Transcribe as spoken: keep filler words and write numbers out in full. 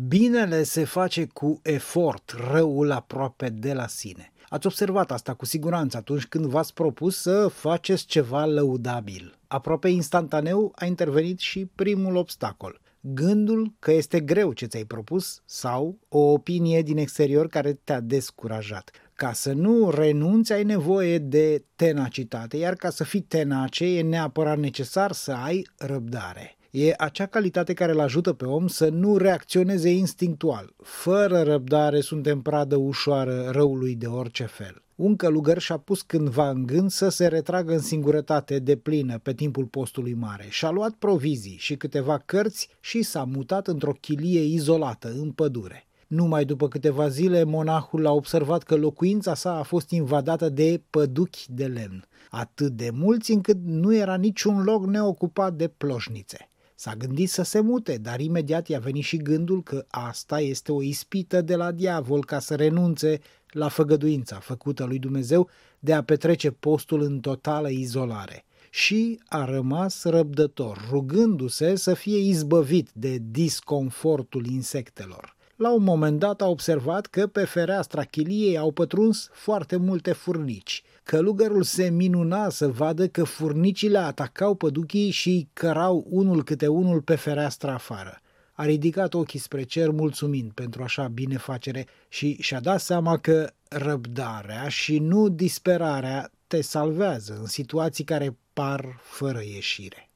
Binele se face cu efort, răul aproape de la sine. Ați observat asta cu siguranță atunci când v-ați propus să faceți ceva lăudabil. Aproape instantaneu a intervenit și primul obstacol. Gândul că este greu ce ți-ai propus sau o opinie din exterior care te-a descurajat. Ca să nu renunți ai nevoie de tenacitate, iar ca să fii tenace e neapărat necesar să ai răbdare. E acea calitate care îl ajută pe om să nu reacționeze instinctual. Fără răbdare suntem pradă ușoară răului de orice fel. Un călugăr și-a pus cândva în gând să se retragă în singurătate deplină pe timpul postului mare. Și-a luat provizii și câteva cărți și s-a mutat într-o chilie izolată, în pădure. Numai după câteva zile, monahul a observat că locuința sa a fost invadată de păduchi de lemn, atât de mulți încât nu era niciun loc neocupat de ploșnițe. S-a gândit să se mute, dar imediat i-a venit și gândul că asta este o ispită de la diavol ca să renunțe la făgăduința făcută lui Dumnezeu de a petrece postul în totală izolare. Și a rămas răbdător, rugându-se să fie izbăvit de disconfortul insectelor. La un moment dat a observat că pe fereastra chiliei au pătruns foarte multe furnici. Călugărul se minuna să vadă că furnicile atacau păduchii și îi cărau unul câte unul pe fereastra afară. A ridicat ochii spre cer mulțumind pentru așa binefacere și și-a dat seama că răbdarea și nu disperarea te salvează în situații care par fără ieșire.